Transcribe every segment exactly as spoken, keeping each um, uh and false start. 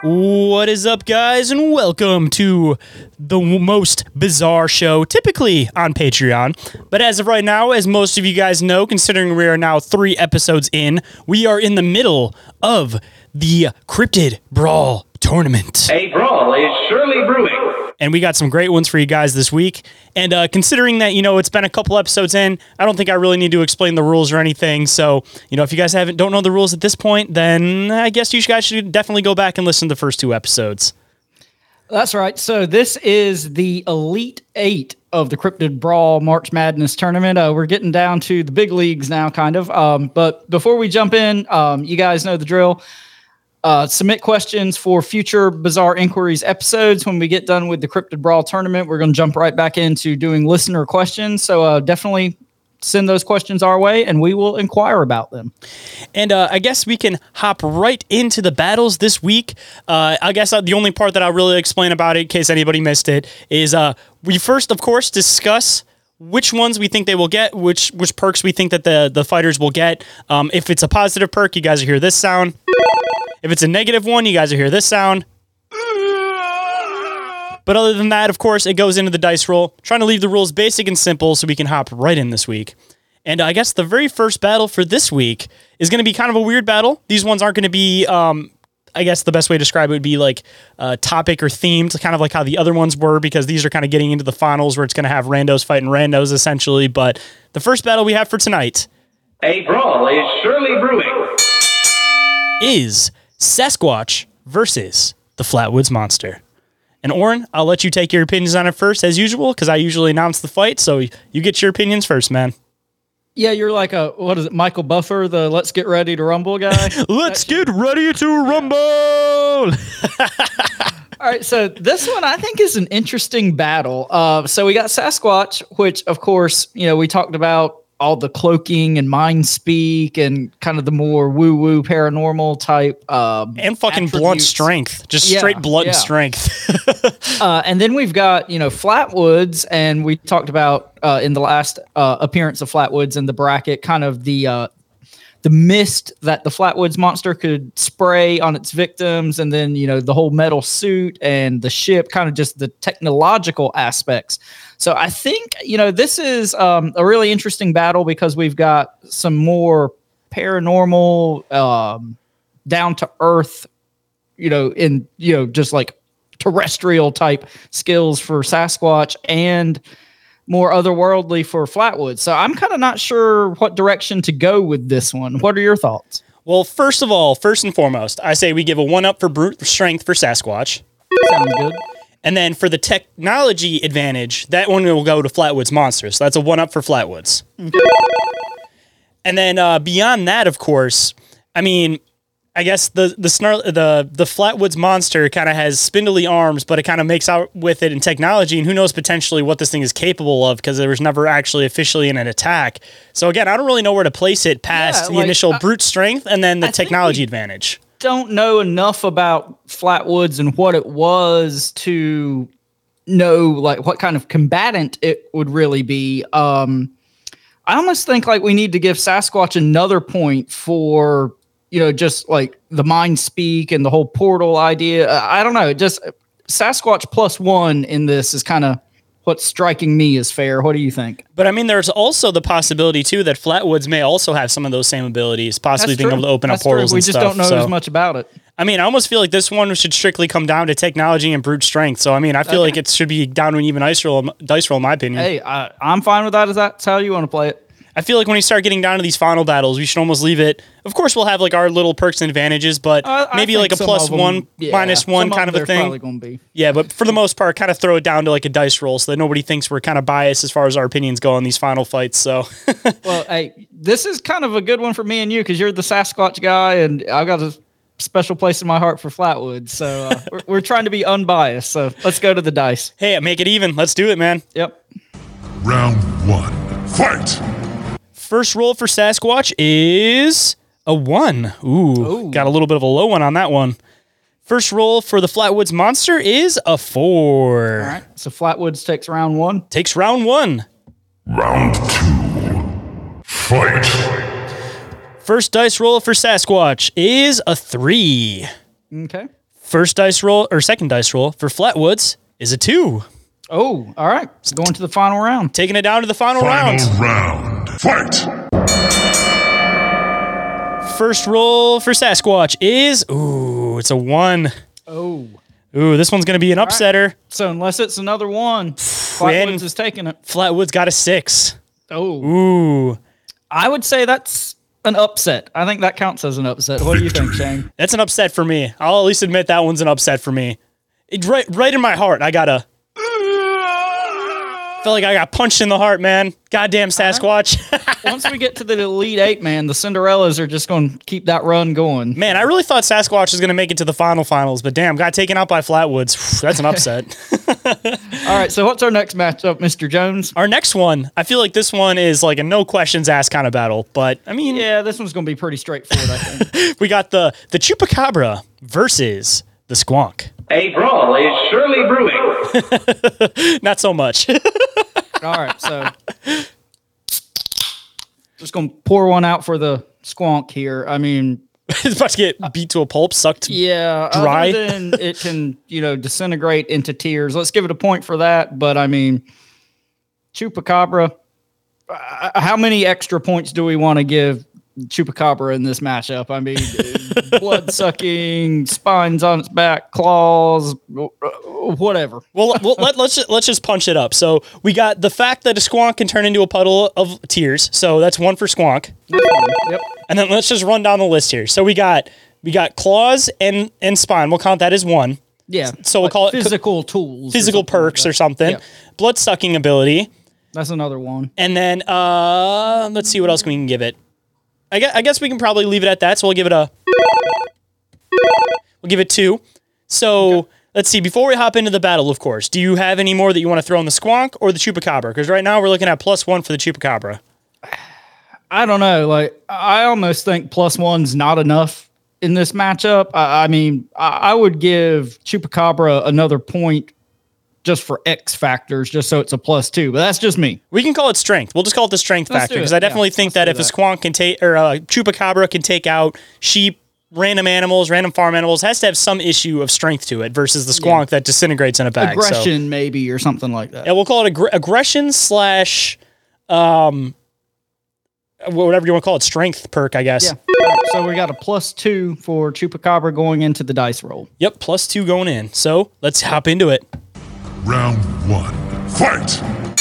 What is up, guys, and welcome to the most bizarre show, typically on Patreon. But as of right now, as most of you guys know, considering we are now three episodes in, we are in the middle of the Cryptid Brawl Tournament. A brawl is surely brewing. And we got some great ones for you guys this week. And uh, considering that, you know, it's been a couple episodes in, I don't think I really need to explain the rules or anything. So, you know, if you guys haven't don't know the rules at this point, then I guess you guys should definitely go back and listen to the first two episodes. That's right. So this is the Elite Eight of the Cryptid Brawl March Madness Tournament. Uh, we're getting down to the big leagues now, kind of. Um, but before we jump in, um, you guys know the drill. Uh, submit questions for future Bizarre Inquiries episodes. When we get done with the Cryptid Brawl Tournament, we're going to jump right back into doing listener questions. So uh, definitely send those questions our way, and we will inquire about them. And uh, I guess we can hop right into the battles this week. Uh, I guess uh, the only part that I'll really explain about it, in case anybody missed it, is uh, we first, of course, discuss which ones we think they will get, which which perks we think that the, the fighters will get. Um, if it's a positive perk, you guys will hear this sound. If it's a negative one, you guys will hear this sound. But other than that, of course, it goes into the dice roll. Trying to leave the rules basic and simple so we can hop right in this week. And I guess the very first battle for this week is going to be kind of a weird battle. These ones aren't going to be, um, I guess the best way to describe it would be like uh, topic or themed, kind of like how the other ones were, because these are kind of getting into the finals where it's going to have randos fighting randos, essentially. But the first battle we have for tonight, A brawl is surely brewing. is Sasquatch versus the Flatwoods Monster. And Oren, I'll let you take your opinions on it first, as usual, because I usually announce the fight, so you get your opinions first, man. Yeah, you're like a, what is it, Michael Buffer, the let's get ready to rumble guy? Let's get ready to rumble! All right, so this one I think is an interesting battle. Uh, so we got Sasquatch, which, of course, you know, we talked about all the cloaking and mind speak and kind of the more woo-woo paranormal type. Um, and fucking attributes. blunt strength. Just Yeah, straight blunt yeah. strength. uh, and then we've got, you know, Flatwoods, and we talked about uh, in the last uh, appearance of Flatwoods in the bracket, kind of the uh, the mist that the Flatwoods monster could spray on its victims, and then, you know, the whole metal suit and the ship, kind of just the technological aspects. So I think, you know, this is um, a really interesting battle because we've got some more paranormal, um, down to earth, you know, in, you know, just like terrestrial type skills for Sasquatch and more otherworldly for Flatwoods. So I'm kind of not sure what direction to go with this one. What are your thoughts? Well, first of all, first and foremost, I say we give a one up for brute strength for Sasquatch. Sounds good. And then for the technology advantage, that one will go to Flatwoods Monster. So that's a one up for Flatwoods. Okay. And then uh, beyond that, of course, I mean, I guess the the snarl, the the Flatwoods Monster kind of has spindly arms, but it kind of makes out with it in technology, and who knows potentially what this thing is capable of, because there was never actually officially in an attack. So again, I don't really know where to place it past Yeah, the like, initial I- brute strength and then the I think technology we- advantage. Don't know enough about Flatwoods and what it was to know like what kind of combatant it would really be. Um, I almost think like we need to give Sasquatch another point for, you know, just like the mind speak and the whole portal idea. Uh, I don't know. Just Sasquatch plus one in this is kind of what's striking me as fair. What do you think? But I mean, there's also the possibility too that Flatwoods may also have some of those same abilities, possibly That's being true. able to open That's up portals true. We and just stuff. don't know so, as much about it. I mean, I almost feel like this one should strictly come down to technology and brute strength. So I mean, I feel Okay. like it should be down to an even dice roll, dice roll, in my opinion. Hey, I, I'm fine with that. Is that's how you want to play it? I feel like when we start getting down to these final battles, we should almost leave it. Of course, we'll have like our little perks and advantages, but Uh, I maybe think like a some plus of them- one, yeah, minus one some kind of a them thing. there's probably gonna be. Yeah, but for the most part, kind of throw it down to like a dice roll so that nobody thinks we're kind of biased as far as our opinions go on these final fights. So, Well, hey, this is kind of a good one for me and you because you're the Sasquatch guy, and I've got a special place in my heart for Flatwoods. So uh, we're, we're trying to be unbiased. So let's go to the dice. hey, make it even. Let's do it, man. Yep. Round one. Fight! First roll for Sasquatch is a one. Ooh, Ooh. got a little bit of a low one on that one. First roll for the Flatwoods Monster is a four. All right. So Flatwoods takes round one. Takes round one. Round two. Fight! First dice roll for Sasquatch is a three. Okay. First dice roll, or second dice roll for Flatwoods is a two. Oh, all right. Going to the final round. Taking it down to the final, Final round. round. Fight! First roll for Sasquatch is, ooh, it's a one. Oh. Ooh, this one's going to be an upsetter. So unless it's another one, Flatwoods is taking it. Flatwoods got a six. Oh. Ooh, I would say that's an upset. I think that counts as an upset. What do you think, Shane? that's an upset for me. I'll at least admit that one's an upset for me. It, right, right in my heart, I got a... felt like I got punched in the heart, man. Goddamn Sasquatch. Once we get to the Elite Eight, man, the Cinderellas are just going to keep that run going. Man, I really thought Sasquatch was going to make it to the final finals, but damn, got taken out by Flatwoods. That's an upset. All right, so what's our next matchup, Mister Jones? Our next one, I feel like this one is like a no questions asked kind of battle, but I mean, Yeah, this one's going to be pretty straightforward, I think. we got the the Chupacabra versus the Squonk. A brawl is surely brewing. Not so much. All right, so just going to pour one out for the Squonk here. I mean, It's about to get beat to a pulp, sucked. yeah, Dry. other than it can, you know, disintegrate into tears. Let's give it a point for that. But I mean, Chupacabra, uh, how many extra points do we want to give Chupacabra in this matchup? I mean, blood sucking, spines on its back, claws, whatever. Well, well let, let's just, let's just punch it up. So we got the fact that a Squonk can turn into a puddle of tears. So that's one for Squonk. Yep. And then let's just run down the list here. So we got we got claws and and spine. We'll count that as one. Yeah. So we'll call it physical tools, or physical something like perks that. or something. Yeah. Blood sucking ability. That's another one. And then uh, let's see what else we can give it. I guess, I guess we can probably leave it at that. So we'll give it a we'll give it two. So okay. Let's see. Before we hop into the battle, of course, do you have any more that you want to throw in the Squonk or the Chupacabra? Because right now we're looking at plus one for the Chupacabra. I don't know. Like, I almost think plus one's not enough in this matchup. I, I mean, I, I would give Chupacabra another point just for X factors, just so it's a plus two. But that's just me. We can call it strength. We'll just call it the strength Let's factor do because it. I definitely Yeah, think let's that do if that. a Squonk can take or a Chupacabra can take out sheep, random animals, random farm animals, has to have some issue of strength to it versus the Squonk Yeah. that disintegrates in a bag. So. Aggression, maybe, or something like that. Yeah, we'll call it aggr- aggression slash, um, whatever you want to call it, strength perk, I guess. Yeah. So we got a plus two for Chupacabra going into the dice roll. Yep, plus two going in. So let's hop into it. Round one. Fight!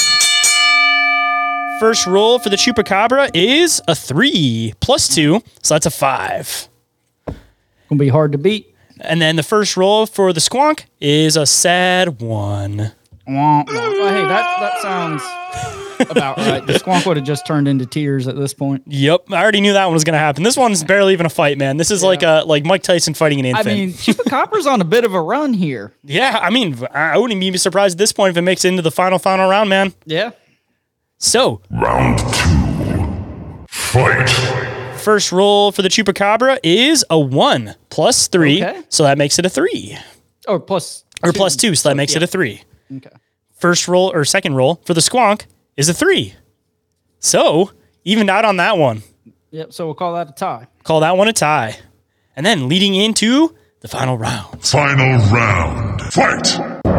First roll for the Chupacabra is a three plus two, so that's a five. Gonna be hard to beat. And then the first roll for the Squonk is a sad one. Wah, wah. Oh, hey, that that sounds about right. The Squonk would have just turned into tears at this point. Yep, I already knew that one was going to happen. This one's barely even a fight, man. This is like a like Mike Tyson fighting an I infant. mean, Chupacabra's on a bit of a run here. yeah, I mean, I wouldn't even be surprised at this point if it makes it into the final, final round, man. Yeah. So, Round two. Fight! first roll for the Chupacabra is a one plus three, Okay. so that makes it a three. Or plus Or plus two, so that makes it a three. Okay. First roll or second roll for the Squonk is a three. So, evened out on that one. Yep. So we'll call that a tie. Call that one a tie. And then leading into the final round. Final round. Fight!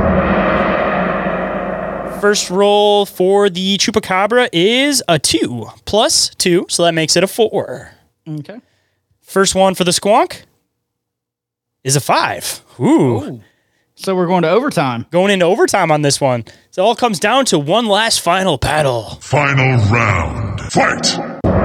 First roll for the Chupacabra is a two plus two, so that makes it a four. Okay. First one for the Squonk is a five. Ooh. So we're going to overtime. Going into overtime on this one. So it all comes down to one last final battle. Final round. Fight!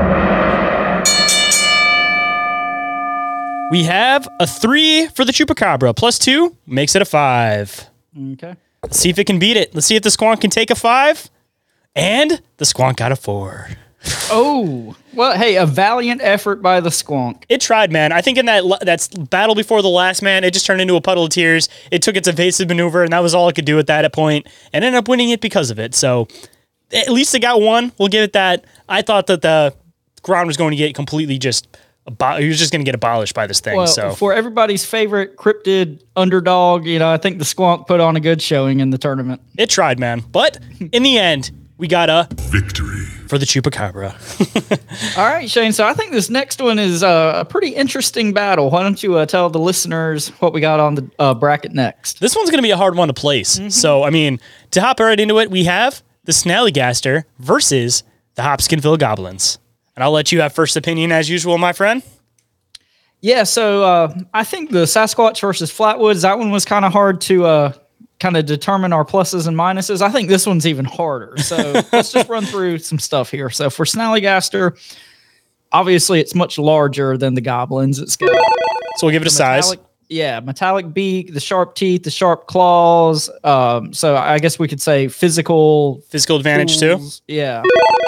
We have a three for the Chupacabra. Plus two makes it a five. Okay. Let's see if it can beat it. Let's see if the Squonk can take a five. And the Squonk got a four. Oh, well, hey, a valiant effort by the Squonk. It tried, man. I think in that that's battle before the last man, it just turned into a puddle of tears. It took its evasive maneuver, and that was all it could do at that point, and ended up winning it because of it. So at least it got one. We'll give it that. I thought that the ground was going to get completely just, abo- he was just going to get abolished by this thing. Well, so for everybody's favorite cryptid underdog, you know, I think the Squonk put on a good showing in the tournament. it tried, man. But in the end, we got a Victory. for the Chupacabra. All right, Shane. So I think this next one is uh, a pretty interesting battle. Why don't you uh, tell the listeners what we got on the uh, bracket next? This one's going to be a hard one to place. Mm-hmm. So, I mean, to hop right into it, we have the Snallygaster versus the Hopkinsville Goblins. And I'll let you have first opinion as usual, my friend. Yeah, so uh, I think the Sasquatch versus Flatwoods, that one was kind of hard to uh, kind of determine our pluses and minuses. I think this one's even harder. So let's just run through some stuff here. So for Snallygaster, obviously it's much larger than the Goblins. It's got So we'll give it a size. metallic, yeah, metallic beak, the sharp teeth, the sharp claws. Um, so I guess we could say physical Physical advantage too. tools. Yeah.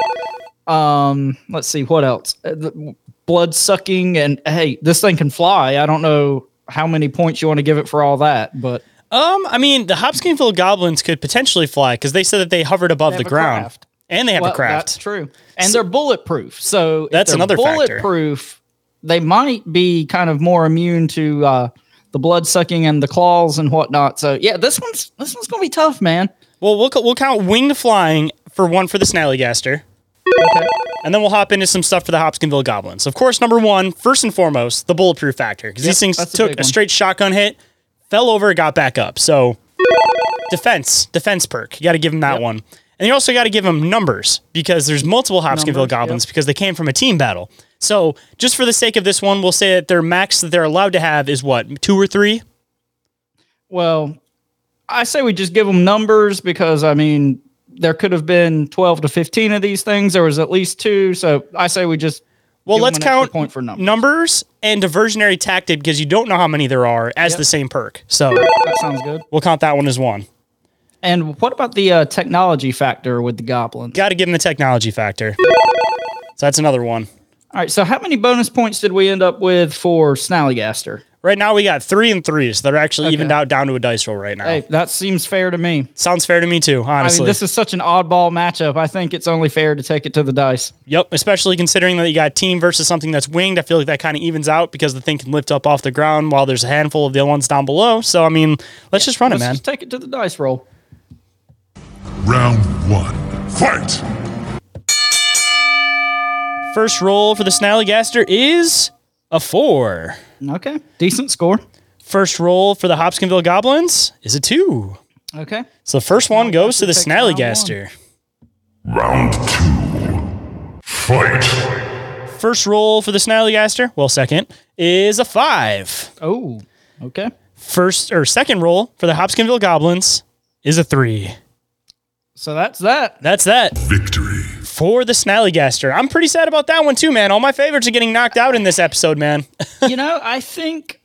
Um, let's see what else. Uh, the blood sucking, and hey, this thing can fly. I don't know how many points you want to give it for all that, but Um, I mean, the Hopkinsville Goblins could potentially fly because they said that they hovered above They the have a ground. craft. And they have well, a craft. that's true. And they're bulletproof. So if That's they're another factor. bulletproof, they might be kind of more immune to uh, the blood sucking and the claws and whatnot. So yeah, this one's this one's gonna be tough, man. Well, we'll we'll count winged flying for one for the Snallygaster. Okay. And then we'll hop into some stuff for the Hopkinsville Goblins. Of course, number one, first and foremost, the bulletproof factor. Because Yep, these things that's a took big a one. straight shotgun hit, fell over, got back up. So defense, defense perk. You got to give them that Yep. one. And you also got to give them numbers because there's multiple Hopkinsville Numbers, Goblins yep. because they came from a team battle. So just for the sake of this one, we'll say that their max that they're allowed to have is what, two or three? Well, I say we just give them numbers because I mean there could have been twelve to fifteen of these things. There was at least two, so I say we just Well, give them let's an extra count point for numbers. numbers and diversionary tactic because you don't know how many there are as Yep. the same perk. So That sounds good. we'll count that one as one. And what about the uh, technology factor with the goblins? Got to give them the technology factor. So that's another one. All right, so how many bonus points did we end up with for Snallygaster? Right now we got three and threes that are actually Okay. evened out down to a dice roll right now. Hey, that seems fair to me. Sounds fair to me too, I honestly. mean, this is such an oddball matchup. I think it's only fair to take it to the dice. Yep, especially considering that you got team versus something that's winged. I feel like that kind of evens out because the thing can lift up off the ground while there's a handful of the other ones down below. So I mean, let's just run Let's it, man. just take it to the dice roll. Round one. Fight! First roll for the Snallygaster is a four. Okay, decent score. First roll for the Hopkinsville Goblins is a two. Okay. So the first one goes to the takes round Snallygaster. Round two. Fight! First roll for the Snallygaster, well, second, is a five. Oh, okay. First or second roll for the Hopkinsville Goblins is a three. So that's that. That's that Victory. for the Snallygaster. I'm pretty sad about that one too, man. All my favorites are getting knocked out in this episode, man. You know, I think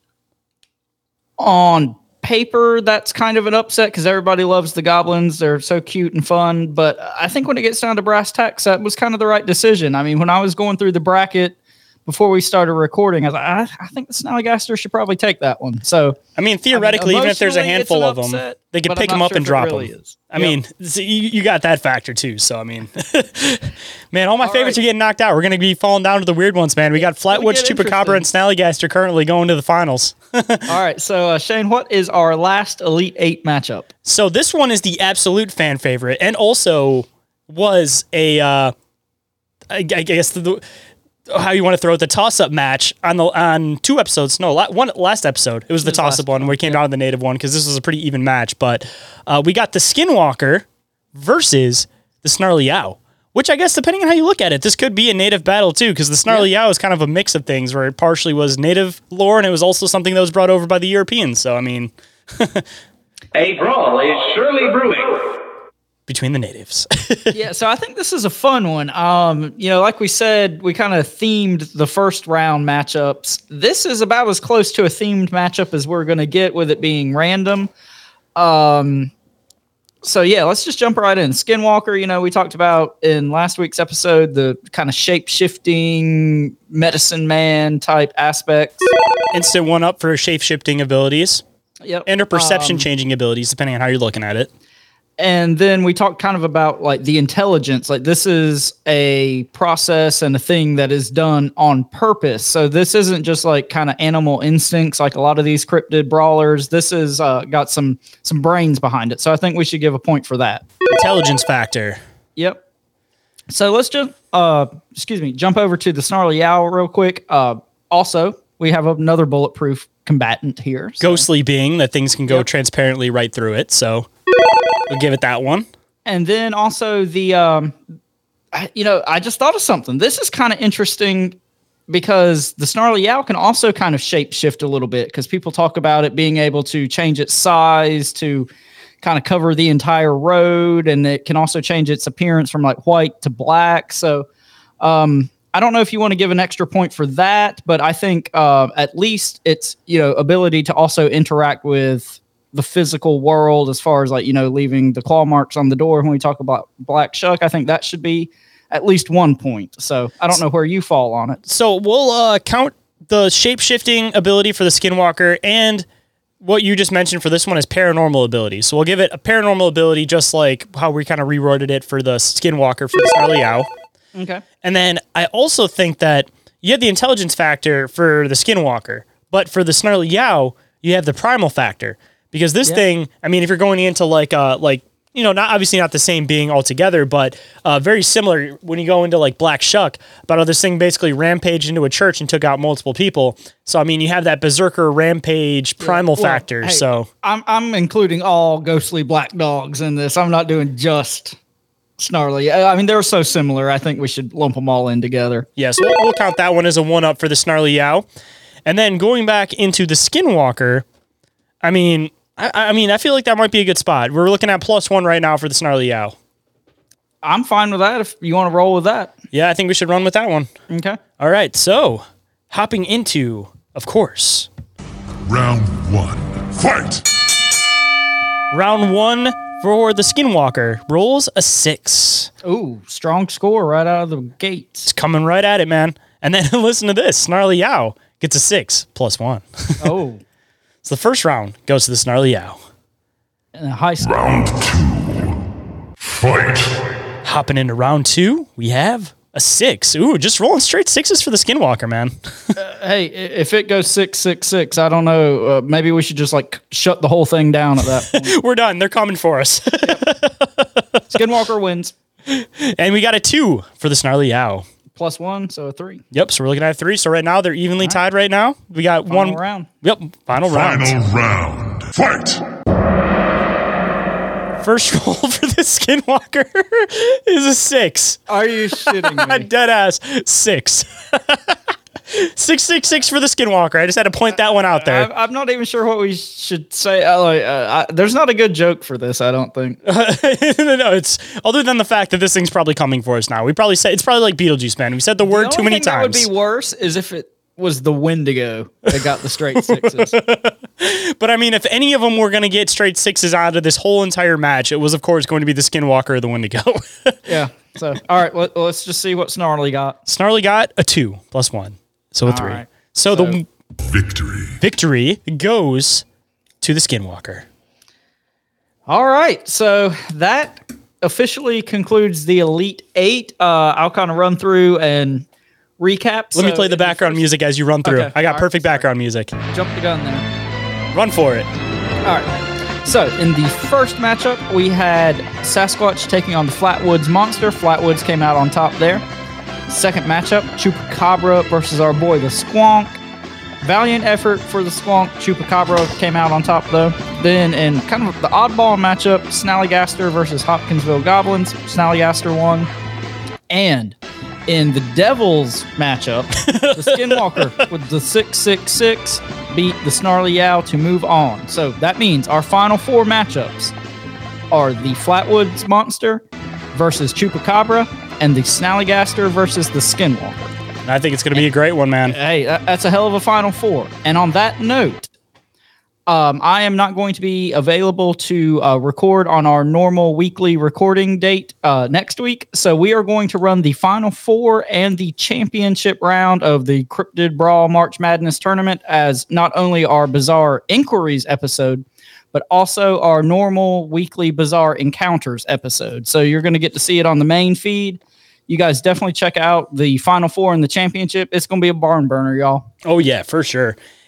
on paper that's kind of an upset because everybody loves the goblins. They're so cute and fun. But I think when it gets down to brass tacks, that was kind of the right decision. I mean, when I was going through the bracket before we started recording, I was like, I, I think the Snallygaster should probably take that one. So I mean, theoretically, even if there's a emotionally, it's handful an of them, upset, they could but pick I'm them not up sure and if it drop really them. is. I Yep. mean, so you, you got that factor too. So I mean, man, all my All favorites right. are getting knocked out. We're going to be falling down to the weird ones, man. We got gonna Flatwoods, get Chupacabra, and Snallygaster currently going to the finals. All right. So, uh, Shane, what is our last Elite Eight matchup? So this one is the absolute fan favorite, and also was a, uh, I, I guess the, the how you want to throw it, the toss-up match on the on two episodes. No, la- one last episode. It was the was last toss-up one where we came down to the native one because this was a pretty even match. But uh, we got the Skinwalker versus the Snarly Yow, which I guess depending on how you look at it, this could be a native battle too because the Snarly Yow is kind of a mix of things where it partially was native lore and it was also something that was brought over by the Europeans. So I mean, A brawl is surely brewing. between the natives. Yeah, so I think this is a fun one. Um, you know, like we said, we kind of themed the first round matchups. This is about as close to a themed matchup as we're going to get with it being random. Um, so yeah, let's just jump right in. Skinwalker, you know, we talked about in last week's episode the kind of shape-shifting medicine man type aspects. Instant one up for shape-shifting abilities Yep. and her perception Um, changing abilities, depending on how you're looking at it. And then we talked kind of about like the intelligence. Like this is a process and a thing that is done on purpose. So this isn't just like kind of animal instincts like a lot of these cryptid brawlers. This is uh, got some some brains behind it. So I think we should give a point for that. Intelligence factor. Yep. So let's just, uh, excuse me, jump over to the Snarly Owl real quick. Uh, also, we have another bulletproof combatant here. So. Ghostly being that things can go Yep. transparently right through it. So we'll give it that one. And then also the, um, I, you know, I just thought of something. This is kind of interesting because the Snarly Owl can also kind of shape shift a little bit because people talk about it being able to change its size to kind of cover the entire road, and it can also change its appearance from like white to black. So um, I don't know if you want to give an extra point for that, but I think uh, at least its, you know, ability to also interact with the physical world as far as like, you know, leaving the claw marks on the door when we talk about Black Shuck, I think that should be at least one point. So I don't know where you fall on it. So we'll uh, count the shape-shifting ability for the Skinwalker and what you just mentioned for this one is paranormal ability. So we'll give it a paranormal ability just like how we kind of reworded it for the Skinwalker for the Snarly Owl. Okay. And then I also think that you have the intelligence factor for the Skinwalker, but for the Snarly Owl, you have the primal factor. Because this Yeah. thing, I mean, if you're going into like, uh, like, you know, not obviously not the same being altogether, but uh, very similar when you go into like Black Shuck, about how this thing basically rampaged into a church and took out multiple people. So, I mean, you have that berserker rampage primal Well, factor. hey, So, I'm I'm including all ghostly black dogs in this. I'm not doing just Snarly. I I mean, they're so similar. I think we should lump them all in together. yeah, so we'll, we'll count that one as a one up for the Snarly Owl. And then going back into the Skinwalker, I mean, I, I mean, I feel like that might be a good spot. We're looking at plus one right now for the Snarly Owl. I'm fine with that if you want to roll with that. Yeah, I think we should run with that one. Okay. All right, so hopping into, of course, Round one. Fight! round one for the Skinwalker. Rolls a six. Ooh, strong score right out of the gates. It's coming right at it, man. And then listen to this. Snarly Owl gets a six plus one. Oh, So the first round goes to the Snarly Owl. and a high score. Round two. Fight! Hopping into round two, we have a six. Ooh, just rolling straight sixes for the Skinwalker, man. Hey, i- if it goes six, six, six, I don't know. Uh, maybe we should just like shut the whole thing down at that point. We're done. They're coming for us. Skinwalker wins. And we got a two for the Snarly Owl. Plus one, so a three. Yep, so we're looking at a three. So right now, they're evenly tied right now. We got Final one. round. Yep, final round. Final round. Fight! First roll for the Skinwalker is a six. Are you shitting me? Dead ass six. six, six, six for the Skinwalker. I just had to point that one out there. I'm, I'm not even sure what we should say. Uh, like, uh, I, there's not a good joke for this, I don't think. no, no, it's other than the fact that this thing's probably coming for us now. We probably say it's probably like Beetlejuice, man. We said the word The too only many thing times. That would be worse is if it was the Wendigo that got the straight sixes. But I mean, if any of them were going to get straight sixes out of this whole entire match, it was of course going to be the Skinwalker or the Wendigo. Yeah. So, all right, let, let's just see what Snarly got. Snarly got a two plus one, so a three. right. So, So- the Victory. victory goes to the Skinwalker. All right, so that officially concludes the Elite Eight. Uh, I'll kind of run through and recap. Let me play the background music as you run through. Okay, I got all right, perfect sorry. background music. Jump the gun there. Run for it. All right. So in the first matchup, we had Sasquatch taking on the Flatwoods Monster. Flatwoods came out on top there. Second matchup, Chupacabra versus our boy the Squonk. Valiant effort for the Squonk. Chupacabra came out on top though. Then in kind of the oddball matchup, Snallygaster versus Hopkinsville Goblins. Snallygaster won. And in the Devils matchup, the Skinwalker with the six six six beat the Snarly Owl to move on. So that means our final four matchups are the Flatwoods Monster versus Chupacabra and the Snallygaster versus the Skinwalker. And I think it's going to be a great one, man. Hey, that- that's a hell of a final four. And on that note, um, I am not going to be available to uh, record on our normal weekly recording date uh, next week. So we are going to run the final four and the championship round of the Cryptid Brawl March Madness tournament as not only our Bizarre Inquiries episode, but also our normal weekly Bizarre Encounters episode. So you're going to get to see it on the main feed. You guys definitely check out the final four and the championship. It's going to be a barn burner, y'all. Oh, yeah, for sure.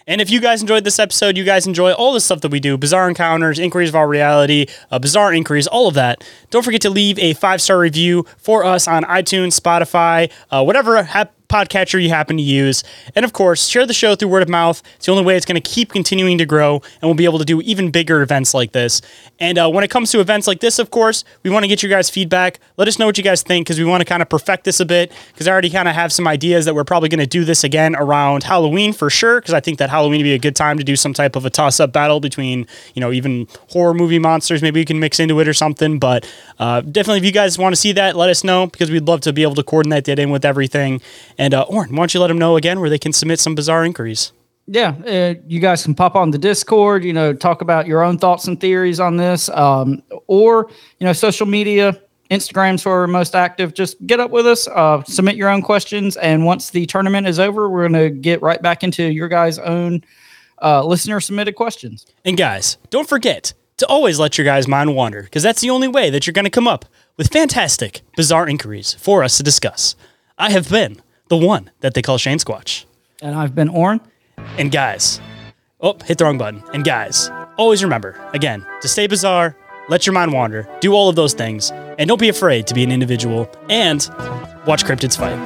And if you guys enjoyed this episode, you guys enjoy all the stuff that we do, Bizarre Encounters, Inquiries of Our Reality, uh, Bizarre Inquiries, all of that, don't forget to leave a five-star review for us on iTunes, Spotify, uh, whatever hap- podcatcher you happen to use. And of course, share the show through word of mouth. It's the only way it's going to keep continuing to grow, and we'll be able to do even bigger events like this. And uh, when it comes to events like this, of course, we want to get you guys feedback. Let us know what you guys think, because we want to kind of perfect this a bit, because I already kind of have some ideas that we're probably going to do this again around Halloween for sure, because I think that Halloween would be a good time to do some type of a toss-up battle between, you know, even horror movie monsters. Maybe we can mix into it or something. But uh, definitely, if you guys want to see that, let us know, because we'd love to be able to coordinate that in with everything. And uh, Oren, why don't you let them know again where they can submit some bizarre inquiries? Yeah, uh, you guys can pop on the Discord, you know, talk about your own thoughts and theories on this, um, or, you know, social media, Instagram's where we're most active. Just get up with us, uh, submit your own questions, and once the tournament is over, we're going to get right back into your guys' own uh, listener-submitted questions. And guys, don't forget to always let your guys' mind wander, because that's the only way that you're going to come up with fantastic, bizarre inquiries for us to discuss. I have been the one that they call Shane Squatch. And I've been Oren. And guys, oh, hit the wrong button. And guys, always remember, again, to stay bizarre, let your mind wander, do all of those things, and don't be afraid to be an individual, and watch cryptids fight.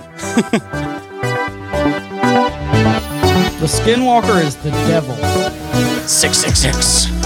The Skinwalker is the devil. six six six.